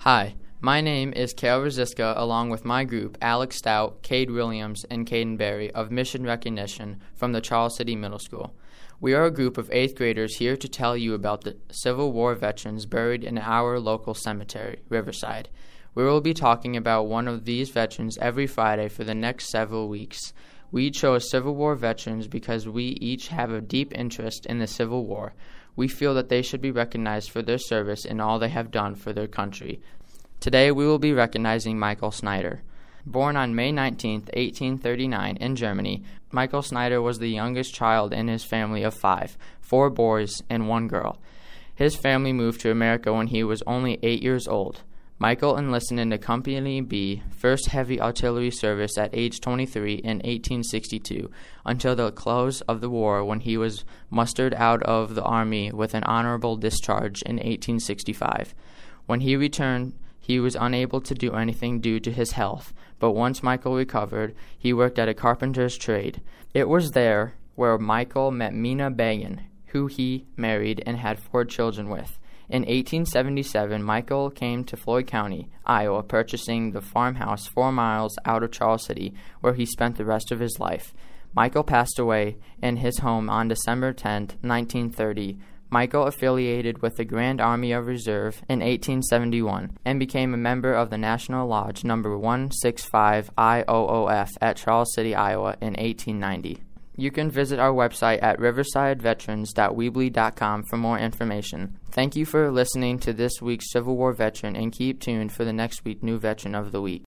Hi, my name is Kale Rosiska, along with my group, Alex Stout, Cade Williams, and Caden Berry of Mission Recognition from the Charles City Middle School. We are a group of 8th graders here to tell you about the Civil War veterans buried in our local cemetery, Riverside. We will be talking about one of these veterans every Friday for the next several weeks. We chose Civil War veterans because we each have a deep interest in the Civil War. We feel that they should be recognized for their service and all they have done for their country. Today we will be recognizing Michael Snyder. Born on May 19, 1839 in Germany, Michael Snyder was the youngest child in his family of 5, 4 boys and 1 girl. His family moved to America when he was only 8 years old. Michael enlisted into Company B, 1st Heavy Artillery Service at age 23 in 1862, until the close of the war when he was mustered out of the Army with an honorable discharge in 1865. When he returned, he was unable to do anything due to his health, but once Michael recovered, he worked at a carpenter's trade. It was there where Michael met Mina Begin, who he married and had 4 children with. In 1877, Michael came to Floyd County, Iowa, purchasing the farmhouse 4 miles out of Charles City, where he spent the rest of his life. Michael passed away in his home on December 10, 1930. Michael affiliated with the Grand Army of Reserve in 1871 and became a member of the National Lodge No. 165 IOOF at Charles City, Iowa in 1890. You can visit our website at riversideveterans.weebly.com for more information. Thank you for listening to this week's Civil War veteran, and keep tuned for the next week new Veteran of the Week.